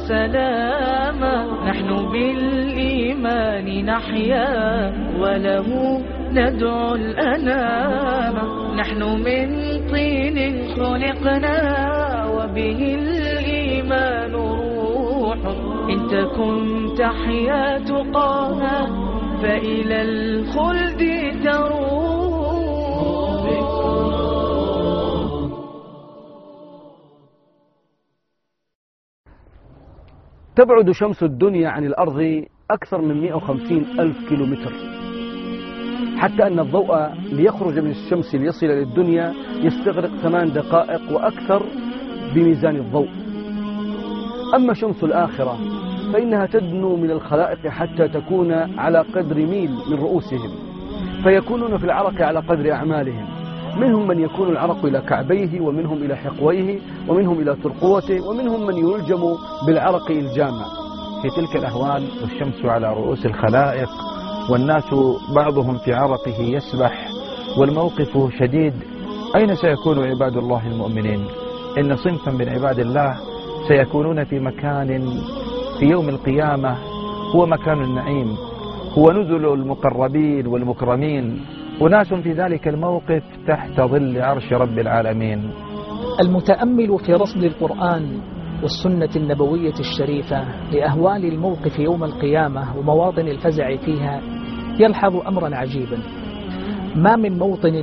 وسلاما. نحن بالإيمان نحيا وله ندعو الأنام. نحن من طين خلقنا وبه الإيمان روح. إن تكن تحيا تقاها فإلى الخلد تروح. تبعد شمس الدنيا عن الأرض أكثر من 150 ألف كيلومتر، حتى أن الضوء ليخرج من الشمس ليصل للدنيا يستغرق 8 دقائق وأكثر بميزان الضوء. أما شمس الآخرة فإنها تدنو من الخلائق حتى تكون على قدر ميل من رؤوسهم، فيكونون في العرق على قدر أعمالهم. منهم من يكون العرق إلى كعبيه، ومنهم إلى حقويه، ومنهم إلى ترقوته، ومنهم من يلجم بالعرق إلجاما. في تلك الأهوال والشمس على رؤوس الخلائق والناس بعضهم في عرقه يسبح والموقف شديد، أين سيكون عباد الله المؤمنين؟ إن صنفا من عباد الله سيكونون في مكان في يوم القيامة هو مكان النعيم، هو نزل المقربين والمكرمين. أناس في ذلك الموقف تحت ظل عرش رب العالمين. المتأمل في رصد القرآن والسنة النبوية الشريفة لأهوال الموقف يوم القيامة ومواطن الفزع فيها يلحظ أمرا عجيبا. ما من موطن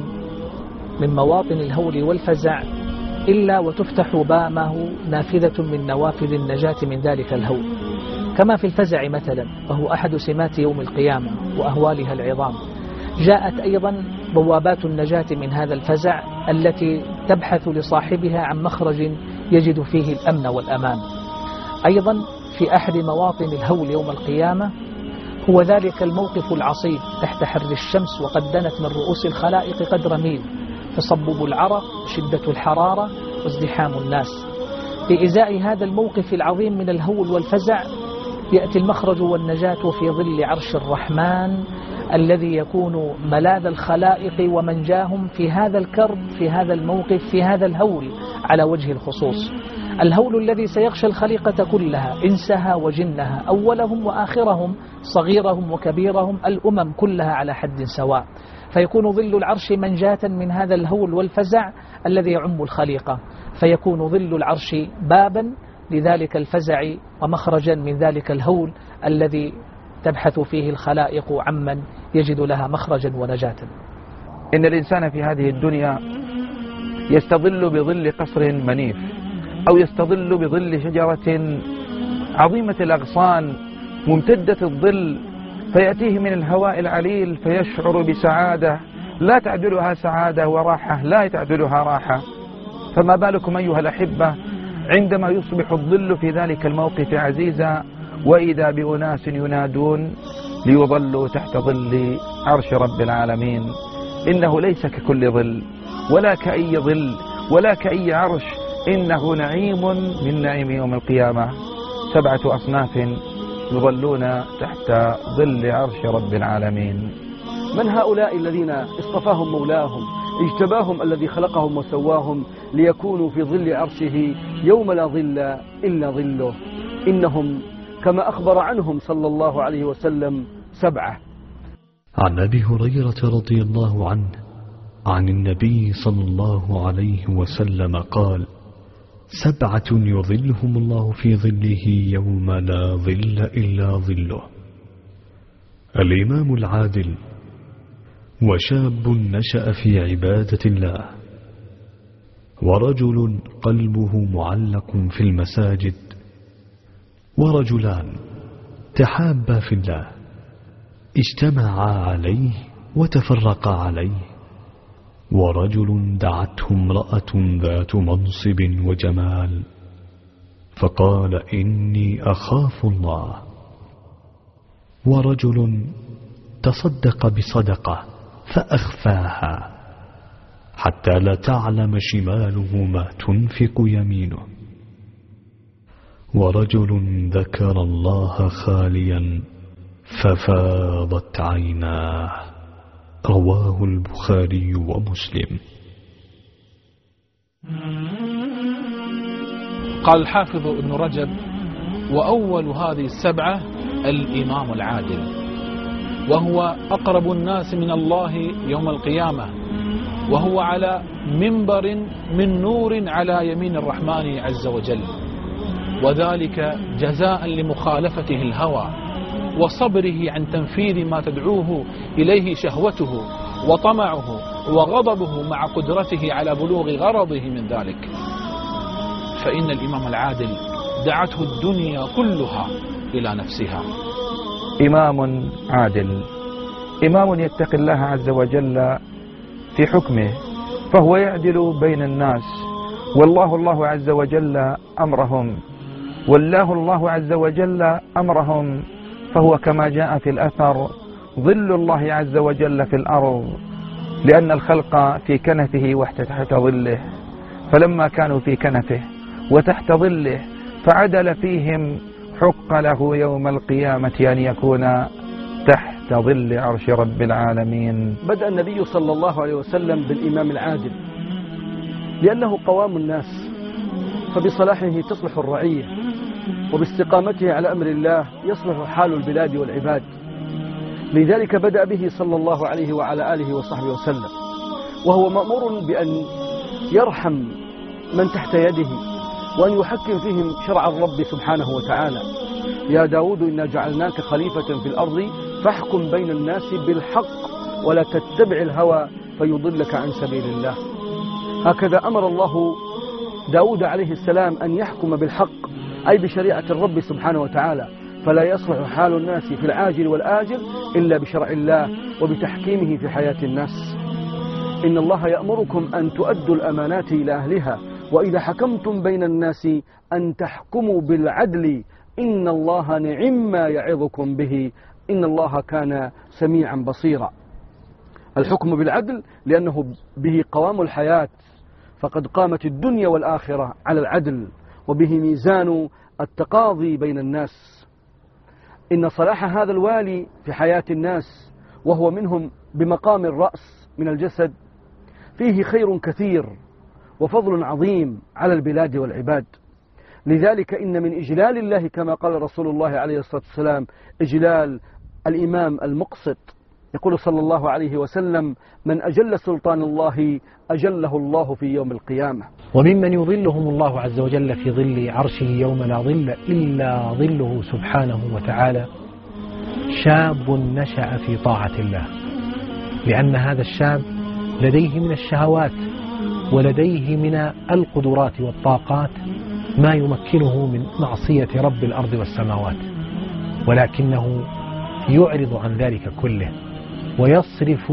من مواطن الهول والفزع إلا وتفتح بامه نافذة من نوافذ النجاة من ذلك الهول، كما في الفزع مثلا، وهو أحد سمات يوم القيامة وأهوالها العظام. جاءت أيضا بوابات النجاة من هذا الفزع التي تبحث لصاحبها عن مخرج يجد فيه الأمن والأمان. أيضا في أحد مواطن الهول يوم القيامة هو ذلك الموقف العصيب تحت حر الشمس، وقد دنت من رؤوس الخلائق قدر ميل، تصبب العرق وشدة الحرارة وازدحام الناس. بإزاء هذا الموقف العظيم من الهول والفزع يأتي المخرج والنجاة في ظل عرش الرحمن الذي يكون ملاذ الخلائق ومنجاهم في هذا الكرب، في هذا الموقف، في هذا الهول على وجه الخصوص. الهول الذي سيغشى الخليقة كلها، إنسها وجنها، أولهم وآخرهم، صغيرهم وكبيرهم، الأمم كلها على حد سواء. فيكون ظل العرش منجاة من هذا الهول والفزع الذي يعم الخليقة، فيكون ظل العرش بابا لذلك الفزع ومخرجا من ذلك الهول الذي تبحث فيه الخلائق عمن يجد لها مخرجا ونجاة. إن الإنسان في هذه الدنيا يستظل بظل قصر منيف، أو يستظل بظل شجرة عظيمة الأغصان ممتدة الظل، فيأتيه من الهواء العليل فيشعر بسعادة لا تعدلها سعادة، وراحة لا تعدلها راحة. فما بالكم أيها الأحبة عندما يصبح الظل في ذلك الموقف عزيزا، وإذا بأناس ينادون ليظلوا تحت ظل عرش رب العالمين. إنه ليس ككل ظل ولا كأي ظل ولا كأي عرش، إنه نعيم من نعيم يوم القيامة. 7 أصناف يظلون تحت ظل عرش رب العالمين. من هؤلاء الذين اصطفاهم مولاهم، اجتباهم الذي خلقهم وسواهم ليكونوا في ظل عرشه يوم لا ظل إلا ظله؟ إنهم كما أخبر عنهم صلى الله عليه وسلم 7. عن أبي هريرة رضي الله عنه عن النبي صلى الله عليه وسلم قال: 7 يظلهم الله في ظله يوم لا ظل إلا ظله: الإمام العادل، وشاب نشأ في عبادة الله، ورجل قلبه معلق في المساجد، ورجلان تحابا في الله اجتمعا عليه وتفرقا عليه، ورجل دعته امرأة ذات منصب وجمال فقال: إني أخاف الله، ورجل تصدق بصدقة فأخفاها حتى لا تعلم شماله ما تنفق يمينه، ورجل ذكر الله خاليا ففاضت عيناه. رواه البخاري ومسلم. قال الحافظ ابن رجب وأول هذه السبعة الإمام العادل، وهو أقرب الناس من الله يوم القيامة، وهو على منبر من نور على يمين الرحمن عز وجل، وذلك جزاء لمخالفته الهوى وصبره عن تنفيذ ما تدعوه إليه شهوته وطمعه وغضبه مع قدرته على بلوغ غرضه من ذلك. فإن الإمام العادل دعته الدنيا كلها إلى نفسها. إمام عادل، إمام يتقي الله عز وجل في حكمه، فهو يعدل بين الناس، الله عز وجل أمرهم، الله عز وجل أمرهم، فهو كما جاء في الأثر ظل الله عز وجل في الأرض، لأن الخلق في كنفه وتحت ظله، فلما كانوا في كنفه وتحت ظله فعدل فيهم، حق له يوم القيامة أن يكون تحت ظل عرش رب العالمين. بدأ النبي صلى الله عليه وسلم بالإمام العادل لأنه قوام الناس، فبصلاحه تصلح الرعية، وباستقامته على أمر الله يصلح حال البلاد والعباد. لذلك بدأ به صلى الله عليه وعلى آله وصحبه وسلم، وهو مأمور بأن يرحم من تحت يده وأن يحكم فيهم شرع الرب سبحانه وتعالى. يا داود إنا جعلناك خليفة في الأرض فاحكم بين الناس بالحق ولا تتبع الهوى فيضلك عن سبيل الله. هكذا أمر الله داود عليه السلام أن يحكم بالحق، أي بشريعة الرب سبحانه وتعالى، فلا يصلح حال الناس في العاجل والآجل إلا بشرع الله وبتحكيمه في حياة الناس. إن الله يأمركم أن تؤدوا الأمانات إلى أهلها وإذا حكمتم بين الناس أن تحكموا بالعدل إن الله نعم ما يعظكم به إن الله كان سميعا بصيرا. الحكم بالعدل لأنه به قوام الحياة، فقد قامت الدنيا والآخرة على العدل، وبه ميزان التقاضي بين الناس. إن صلاح هذا الوالي في حياة الناس وهو منهم بمقام الرأس من الجسد فيه خير كثير وفضل عظيم على البلاد والعباد. لذلك إن من إجلال الله كما قال رسول الله عليه الصلاة والسلام إجلال الإمام المقسط. يقول صلى الله عليه وسلم: من أجل سلطان الله أجله الله في يوم القيامة. وممن يظلهم الله عز وجل في ظل عرشه يوم لا ظل إلا ظله سبحانه وتعالى شاب نشأ في طاعة الله، لأن هذا الشاب لديه من الشهوات ولديه من القدرات والطاقات ما يمكنه من معصية رب الأرض والسماوات، ولكنه يعرض عن ذلك كله ويصرف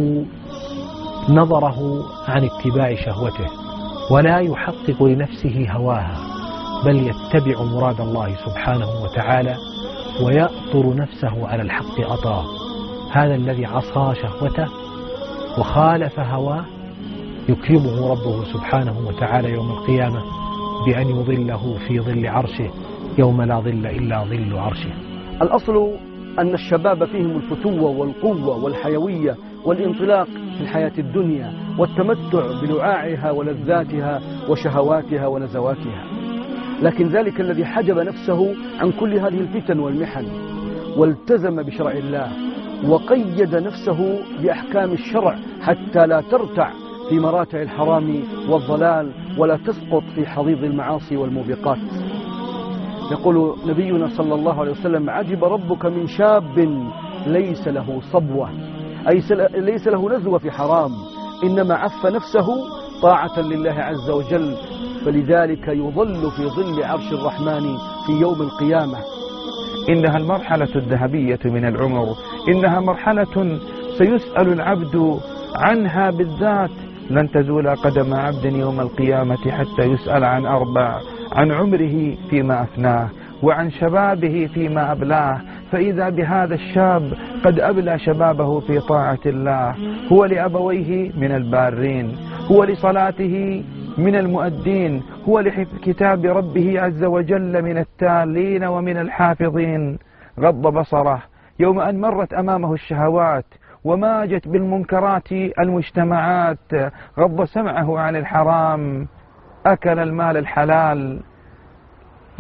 نظره عن اتباع شهوته ولا يحقق لنفسه هواها، بل يتبع مراد الله سبحانه وتعالى ويأطر نفسه على الحق أطاه. هذا الذي عصى شهوته وخالف هواه يكرمه ربه سبحانه وتعالى يوم القيامة بأن يظله في ظل عرشه يوم لا ظل إلا ظل عرشه. الأصل أن الشباب فيهم الفتوة والقوة والحيوية والانطلاق في الحياة الدنيا والتمتع بلعاعها ولذاتها وشهواتها ونزواتها، لكن ذلك الذي حجب نفسه عن كل هذه الفتن والمحن والتزم بشرع الله وقيد نفسه بأحكام الشرع حتى لا ترتع في مراتع الحرام والضلال ولا تسقط في حضيض المعاصي والموبقات. يقول نبينا صلى الله عليه وسلم: عجب ربك من شاب ليس له صبوة، أي ليس له نزوة في حرام، إنما عف نفسه طاعة لله عز وجل، فلذلك يظل في ظل عرش الرحمن في يوم القيامة. إنها المرحلة الذهبية من العمر، إنها مرحلة سيسأل العبد عنها بالذات، لن تزول قدم عبد يوم القيامة حتى يسأل عن أربع: عن عمره فيما أفناه، وعن شبابه فيما أبلاه. فإذا بهذا الشاب قد أبلى شبابه في طاعة الله، هو لأبويه من البارين، هو لصلاته من المؤدين، هو لكتاب ربه عز وجل من التالين ومن الحافظين. غض بصره يوم أن مرت أمامه الشهوات وماجت بالمنكرات المجتمعات، غض سمعه عن الحرام، أكل المال الحلال،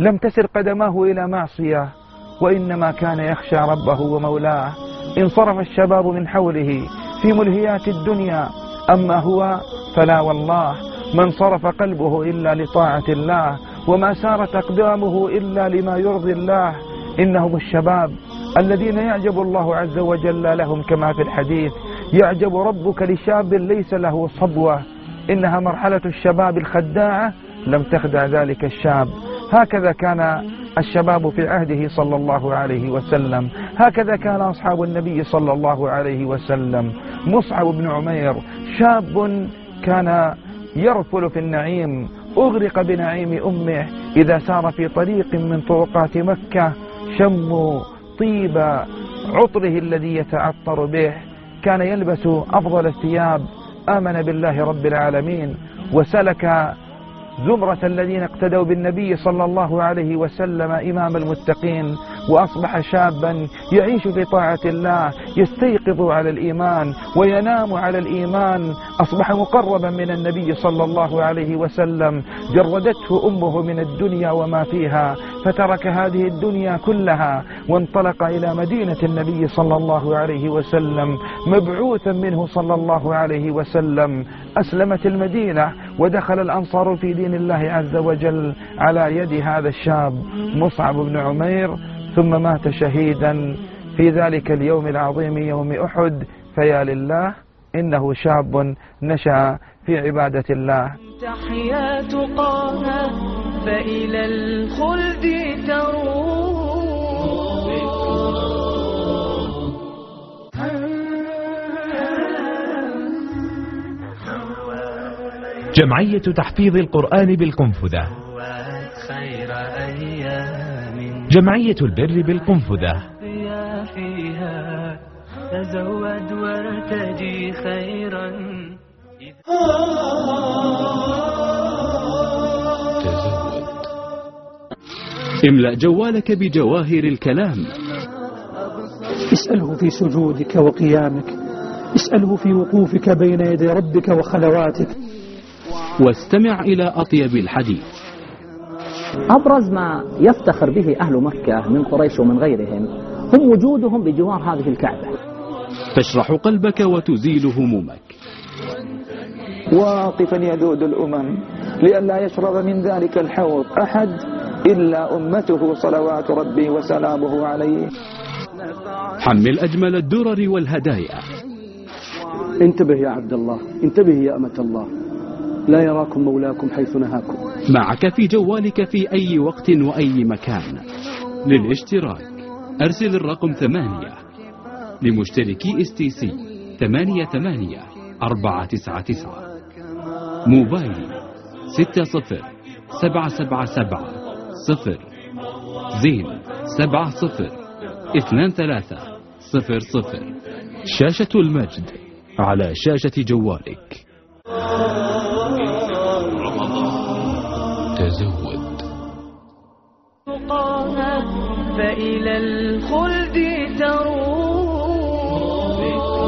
لم تسر قدماه إلى معصية، وإنما كان يخشى ربه ومولاه. انصرف الشباب من حوله في ملهيات الدنيا، أما هو فلا والله، من صرف قلبه إلا لطاعة الله، وما سارت أقدامه إلا لما يرضي الله. إنهم الشباب الذين يعجب الله عز وجل لهم، كما في الحديث: يعجب ربك لشاب ليس له صبوة. إنها مرحلة الشباب الخداعة، لم تخدع ذلك الشاب. هكذا كان الشباب في عهده صلى الله عليه وسلم، هكذا كان أصحاب النبي صلى الله عليه وسلم. مصعب بن عمير شاب كان يرفل في النعيم، أغرق بنعيم أمه. إذا سار في طريق من طرقات مكة شم طيب عطره الذي يتعطر به، كان يلبس أفضل الثياب، آمن بالله رب العالمين، وسلك زمرة الذين اقتدوا بالنبي صلى الله عليه وسلم إمام المتقين، وأصبح شابا يعيش في طاعة الله، يستيقظ على الإيمان وينام على الإيمان. أصبح مقربا من النبي صلى الله عليه وسلم، جردته أمه من الدنيا وما فيها، فترك هذه الدنيا كلها وانطلق إلى مدينة النبي صلى الله عليه وسلم مبعوثا منه صلى الله عليه وسلم. أسلمت المدينة ودخل الأنصار في دين الله عز وجل على يد هذا الشاب مصعب بن عمير، ثم مات شهيدا في ذلك اليوم العظيم يوم أحد. فيا لله، إنه شاب نشأ في عبادة الله. تحيات قاها فإلى الخلد تروح. جمعية تحفيظ القرآن بالقنفذة، جمعية البر بالقنفذة. فيها تزود وارتجي خيرا. تزود. املأ جوالك بجواهر الكلام. اسأله في سجودك وقيامك، اسأله في وقوفك بين يدي ربك وخلواتك، واستمع إلى أطيب الحديث. أبرز ما يفتخر به أهل مكة من قريش ومن غيرهم هم وجودهم بجوار هذه الكعبة. تشرح قلبك وتزيل همومك. واقفا يذود الأمم لئلا يشرب من ذلك الحوض أحد إلا أمته صلوات ربي وسلامه عليه. حمل أجمل الدرر والهدايا. انتبه يا عبد الله، انتبه يا أمة الله، لا يراكم مولاكم حيث نهاكم. معك في جوالك في أي وقت وأي مكان. للاشتراك أرسل الرقم 8 لمشتركي STC 88499. موبايل 60777 0 70 2300. شاشة المجد على شاشة جوالك. تزود. فإلى الخلد تروح.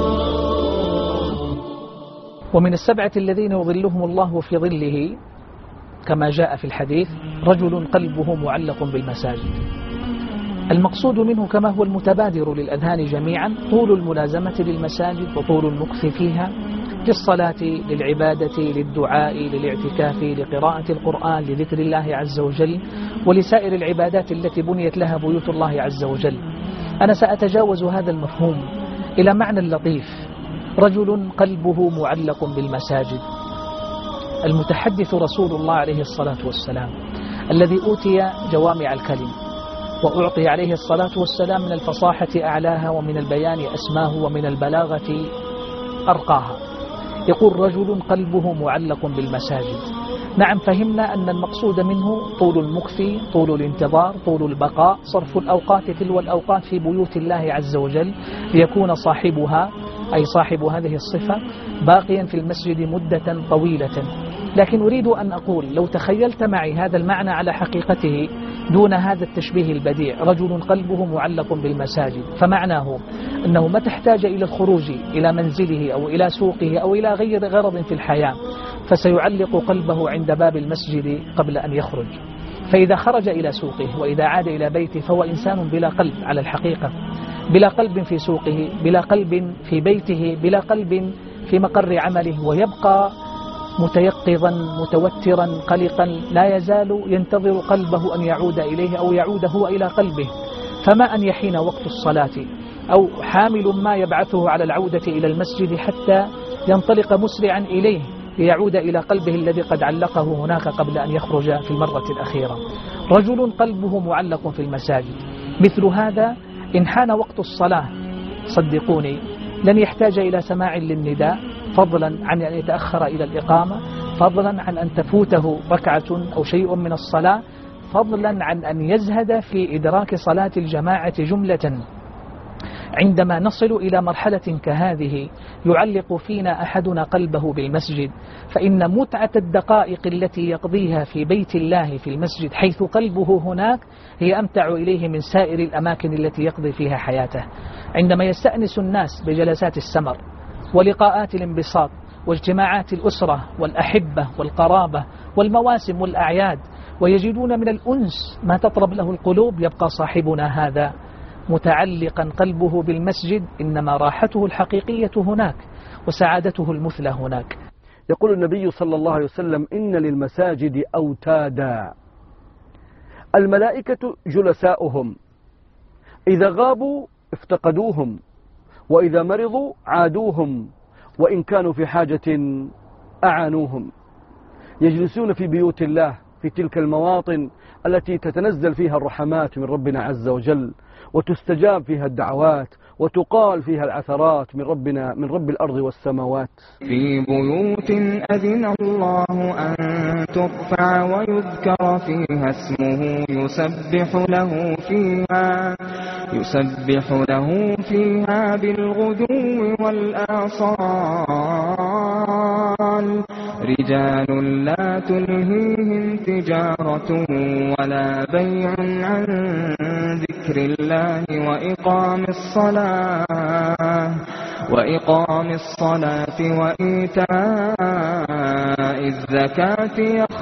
ومن السبعة الذين يظلهم الله في ظله كما جاء في الحديث رجل قلبه معلق بالمساجد. المقصود منه كما هو المتبادر للأذهان جميعا طول الملازمة للمساجد وطول المكث فيها، للصلاة، للعبادة، للدعاء، للاعتكاف، لقراءة القرآن، لذكر الله عز وجل، ولسائر العبادات التي بنيت لها بيوت الله عز وجل. أنا سأتجاوز هذا المفهوم إلى معنى لطيف. رجل قلبه معلق بالمساجد. المتحدث رسول الله عليه الصلاة والسلام الذي أوتي جوامع الكلم، وأعطي عليه الصلاة والسلام من الفصاحة أعلاها، ومن البيان أسماه، ومن البلاغة أرقاها. يقول رجل قلبه معلق بالمساجد. نعم، فهمنا أن المقصود منه طول المكث، طول الانتظار، طول البقاء، صرف الأوقات تلو الأوقات في بيوت الله عز وجل ليكون صاحبها أي صاحب هذه الصفة باقيا في المسجد مدة طويلة. لكن أريد أن أقول لو تخيلت معي هذا المعنى على حقيقته دون هذا التشبيه البديع، رجل قلبه معلق بالمساجد، فمعناه أنه متى احتاج إلى الخروج إلى منزله أو إلى سوقه أو إلى غير غرض في الحياة فسيعلق قلبه عند باب المسجد قبل أن يخرج. فإذا خرج إلى سوقه وإذا عاد إلى بيته فهو إنسان بلا قلب على الحقيقة، بلا قلب في سوقه، بلا قلب في بيته، بلا قلب في مقر عمله، ويبقى متيقظا متوترا قلقا، لا يزال ينتظر قلبه أن يعود إليه أو يعود هو إلى قلبه. فما أن يحين وقت الصلاة أو حامل ما يبعثه على العودة إلى المسجد حتى ينطلق مسرعا إليه ليعود إلى قلبه الذي قد علقه هناك قبل أن يخرج في المرة الأخيرة. رجل قلبه معلق في المساجد مثل هذا إن حان وقت الصلاة صدقوني لن يحتاج إلى سماع للنداء، فضلا عن أن يتأخر إلى الإقامة، فضلا عن أن تفوته ركعة أو شيء من الصلاة، فضلا عن أن يزهد في إدراك صلاة الجماعة جملة. عندما نصل إلى مرحلة كهذه يعلق فينا أحدنا قلبه بالمسجد، فإن متعة الدقائق التي يقضيها في بيت الله في المسجد حيث قلبه هناك هي أمتع إليه من سائر الأماكن التي يقضي فيها حياته. عندما يستأنس الناس بجلسات السمر ولقاءات الانبساط واجتماعات الأسرة والأحبة والقرابة والمواسم والأعياد ويجدون من الأنس ما تطرب له القلوب، يبقى صاحبنا هذا متعلقا قلبه بالمسجد، إنما راحته الحقيقية هناك وسعادته المثلى هناك. يقول النبي صلى الله عليه وسلم: إن للمساجد أوتادا، الملائكة جلساؤهم، إذا غابوا افتقدوهم، وإذا مرضوا عادوهم، وإن كانوا في حاجة أعانوهم. يجلسون في بيوت الله في تلك المواطن التي تتنزل فيها الرحمات من ربنا عز وجل، وتستجاب فيها الدعوات، وتقال فيها العثرات من ربنا من رب الأرض والسماوات. في بيوت أذن الله أن ترفع ويذكر فيها اسمه يسبح له فيها بالغدو والآصال، رجال لا تلهيهم تجارة ولا بيع عن ذكر الله وإقام الصلاة وإيتاء الزكاة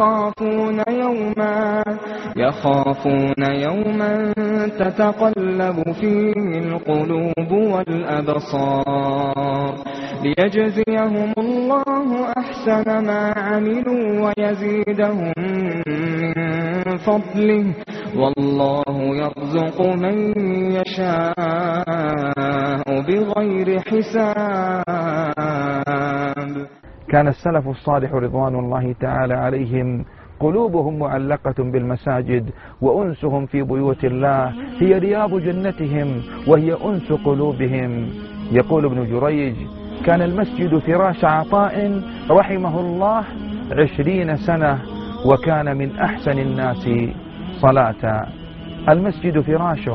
يخافون يوما تتقلب فيه القلوب والأبصار، ليجزيهم الله أحسن ما عملوا ويزيدهم من فضله، والله يرزق من يشاء بغير حساب. كان السلف الصالح رضوان الله تعالى عليهم قلوبهم معلقة بالمساجد، وأنسهم في بيوت الله هي رياض جنتهم وهي أنس قلوبهم. يقول ابن جريج: كان المسجد فراش عطاء رحمه الله 20 سنة، وكان من أحسن الناس صلاة. المسجد فراشه،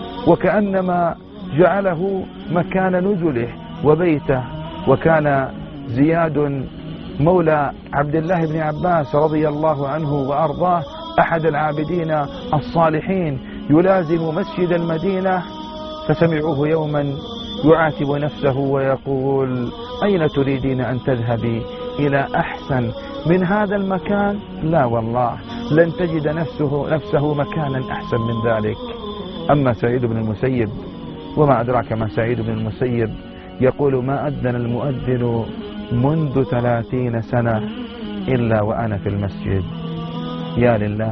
وكأنما جعله مكان نزله وبيته. وكان زياد مولى عبد الله بن عباس رضي الله عنه وأرضاه أحد العابدين الصالحين يلازم مسجد المدينة، فسمعوه يوما يعاتب نفسه ويقول: أين تريدين أن تذهبي؟ إلى أحسن من هذا المكان؟ لا والله، لن تجد نفسه مكانا أحسن من ذلك. أما سعيد بن المسيب، وما أدراك ما سعيد بن المسيب، يقول: ما أذن المؤذن منذ 30 سنة إلا وأنا في المسجد. يا لله،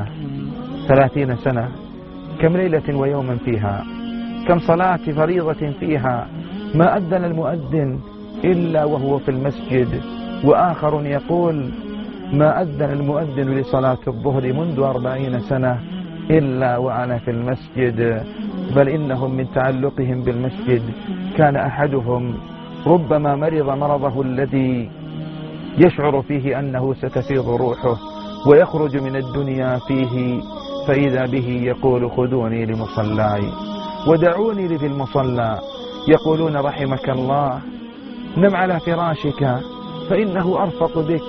30 سنة، كم ليلة ويوما فيها، كم صلاة فريضة فيها، ما أذن المؤذن إلا وهو في المسجد. وآخر يقول: ما أذن المؤذن لصلاة الظهر منذ 40 سنة إلا وأنا في المسجد. بل إنهم من تعلقهم بالمسجد كان أحدهم ربما مرض مرضه الذي يشعر فيه أنه ستفيض روحه ويخرج من الدنيا فيه، فإذا به يقول: خذوني لمصلاي ودعوني لي في المصلى. يقولون: رحمك الله، نم على فراشك فإنه أرفق بك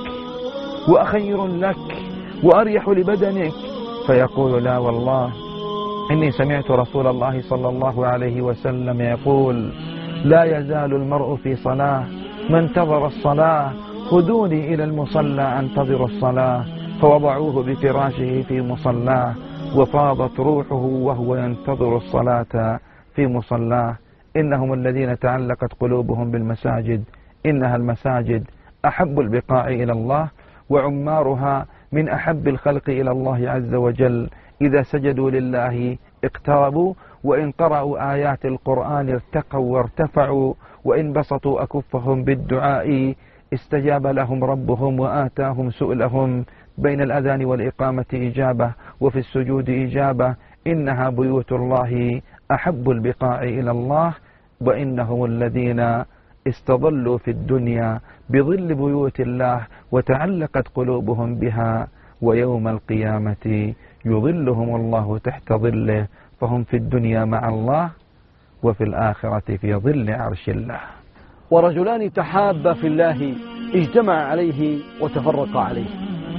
وأخير لك وأريح لبدنك. فيقول: لا والله، إني سمعت رسول الله صلى الله عليه وسلم يقول: لا يزال المرء في صلاة ما انتظر الصلاة، خذوني إلى المصلى أنتظر الصلاة. فوضعوه بفراشه في مصلاه وفاضت روحه وهو ينتظر الصلاة في مصلاه. إنهم الذين تعلقت قلوبهم بالمساجد، إنها المساجد أحب البقاع إلى الله، وعمارها من أحب الخلق إلى الله عز وجل. إذا سجدوا لله اقتربوا، وإن قرأوا آيات القرآن ارتقوا وارتفعوا، وإن بسطوا أكفهم بالدعاء استجاب لهم ربهم وآتاهم سؤلهم. بين الأذان والإقامة إجابة، وفي السجود إجابة. إنها بيوت الله أحب البقاع إلى الله، وإنهم الذين استظلوا في الدنيا بظل بيوت الله وتعلقت قلوبهم بها، ويوم القيامة يظلهم الله تحت ظله، فهم في الدنيا مع الله وفي الآخرة في ظل عرش الله. ورجلان تحابا في الله اجتمع عليه وتفرقا عليه.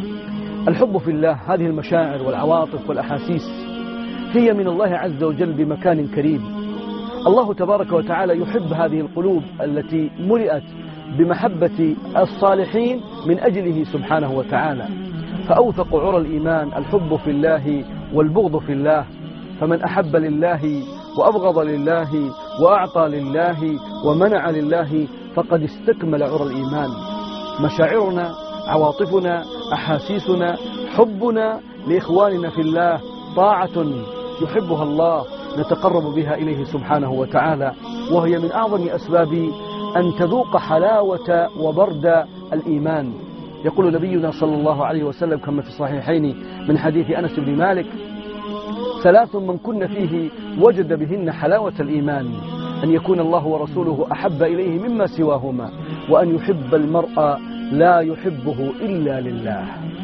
الحب في الله، هذه المشاعر والعواطف والأحاسيس هي من الله عز وجل بمكان كريم. الله تبارك وتعالى يحب هذه القلوب التي ملئت بمحبة الصالحين من أجله سبحانه وتعالى. فأوثق عرى الإيمان الحب في الله والبغض في الله. فمن أحب لله وأبغض لله وأعطى لله ومنع لله فقد استكمل عرى الإيمان. مشاعرنا، عواطفنا، أحاسيسنا، حبنا لإخواننا في الله طاعة يحبها الله نتقرب بها إليه سبحانه وتعالى، وهي من أعظم أسباب أن تذوق حلاوة وبرد الإيمان. يقول نبينا صلى الله عليه وسلم كما في الصحيحين من حديث أنس بن مالك: ثلاث من كن فيه وجد بهن حلاوة الإيمان: أن يكون الله ورسوله أحب إليه مما سواهما، وأن يحب المرء لا يحبه إلا لله.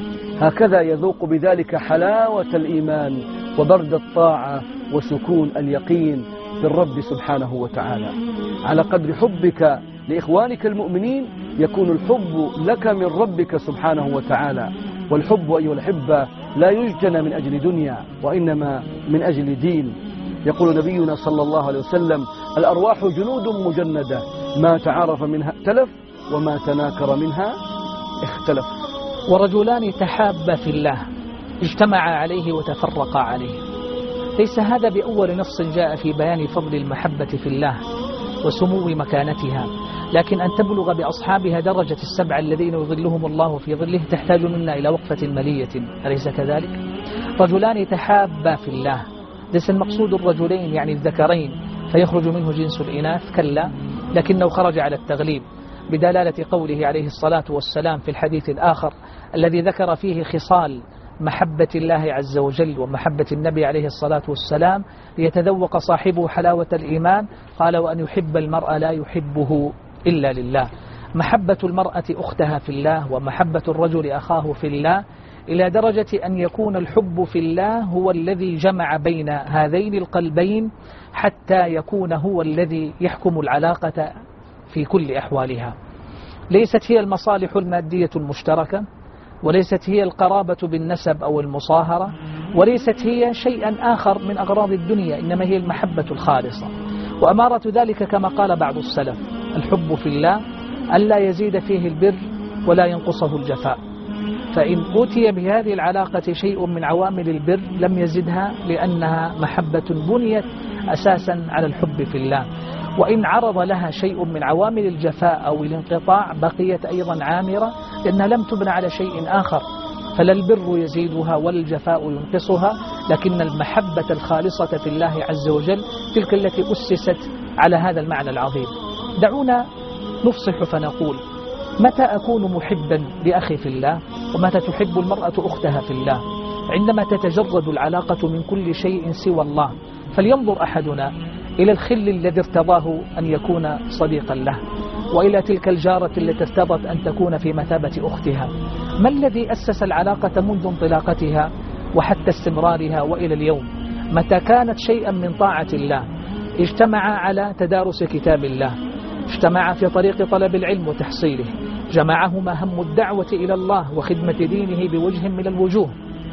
هكذا يذوق بذلك حلاوة الإيمان وبرد الطاعة وسكون اليقين بالرب سبحانه وتعالى. على قدر حبك لإخوانك المؤمنين يكون الحب لك من ربك سبحانه وتعالى. والحب أيها الأحبة لا يجتنى من أجل دنيا، وإنما من أجل دين. يقول نبينا صلى الله عليه وسلم: الأرواح جنود مجندة، ما تعارف منها ائتلف وما تناكر منها اختلف. ورجلان تحابا في الله اجتمعا عليه وتفرقا عليه. ليس هذا بأول نص جاء في بيان فضل المحبة في الله وسمو مكانتها، لكن أن تبلغ بأصحابها درجة السبع الذين يظلهم الله في ظله تحتاج منا إلى وقفة ملية، أليس كذلك؟ رجلان تحابا في الله، ليس المقصود الرجلين يعني الذكرين فيخرج منه جنس الإناث، كلا، لكنه خرج على التغليب بدلالة قوله عليه الصلاة والسلام في الحديث الآخر الذي ذكر فيه خصال محبة الله عز وجل ومحبة النبي عليه الصلاة والسلام ليتذوق صاحبه حلاوة الإيمان، قال: وأن يحب المرء لا يحبه إلا لله. محبة المرأة أختها في الله ومحبة الرجل أخاه في الله، إلى درجة أن يكون الحب في الله هو الذي جمع بين هذين القلبين حتى يكون هو الذي يحكم العلاقة في كل أحوالها. ليست هي المصالح المادية المشتركة، وليست هي القرابة بالنسب أو المصاهرة، وليست هي شيئا آخر من أغراض الدنيا، إنما هي المحبة الخالصة. وأمارة ذلك كما قال بعض السلف: الحب في الله ألا يزيد فيه البر ولا ينقصه الجفاء. فإن أوتي بهذه العلاقة شيء من عوامل البر لم يزدها، لأنها محبة بنيت أساسا على الحب في الله. وإن عرض لها شيء من عوامل الجفاء أو الانقطاع بقيت أيضا عامرة، لأنها لم تبنى على شيء آخر، فلا البر يزيدها ولا الجفاء ينقصها، لكن المحبة الخالصة في الله عز وجل تلك التي أسست على هذا المعنى العظيم. دعونا نفصح فنقول: متى أكون محبا لأخي في الله؟ ومتى تحب المرأة أختها في الله؟ عندما تتجرد العلاقة من كل شيء سوى الله. فلينظر أحدنا إلى الخل الذي ارتضاه أن يكون صديقا له، وإلى تلك الجارة التي ارتضت أن تكون في مثابة أختها. ما الذي أسس العلاقة منذ انطلاقتها وحتى استمرارها وإلى اليوم؟ متى كانت شيئا من طاعة الله، اجتمعا على تدارس كتاب الله، اجتمعا في طريق طلب العلم وتحصيله، جمعهما هم الدعوة إلى الله وخدمة دينه بوجه من الوجوه،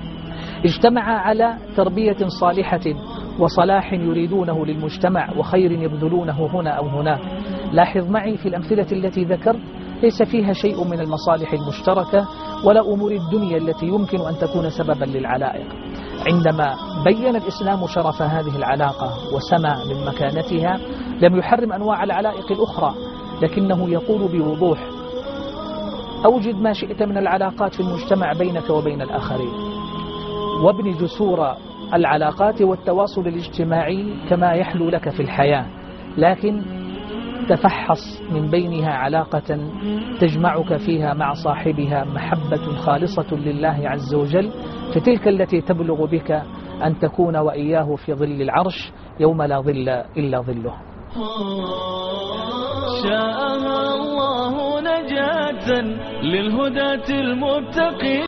اجتمعا على تربية صالحة وصلاح يريدونه للمجتمع وخير يبذلونه هنا أو هناك. لاحظ معي في الأمثلة التي ذكرت ليس فيها شيء من المصالح المشتركة ولا أمور الدنيا التي يمكن أن تكون سببا للعلائق. عندما بين الإسلام شرف هذه العلاقة وسمى من مكانتها لم يحرم أنواع العلائق الأخرى، لكنه يقول بوضوح: أوجد ما شئت من العلاقات في المجتمع بينك وبين الآخرين، وابن جسور العلاقات والتواصل الاجتماعي كما يحلو لك في الحياة، لكن تفحص من بينها علاقة تجمعك فيها مع صاحبها محبة خالصة لله عز وجل، فتلك التي تبلغ بك أن تكون وإياه في ظل العرش يوم لا ظل إلا ظله. شاء الله نجاة للهداة المتقين.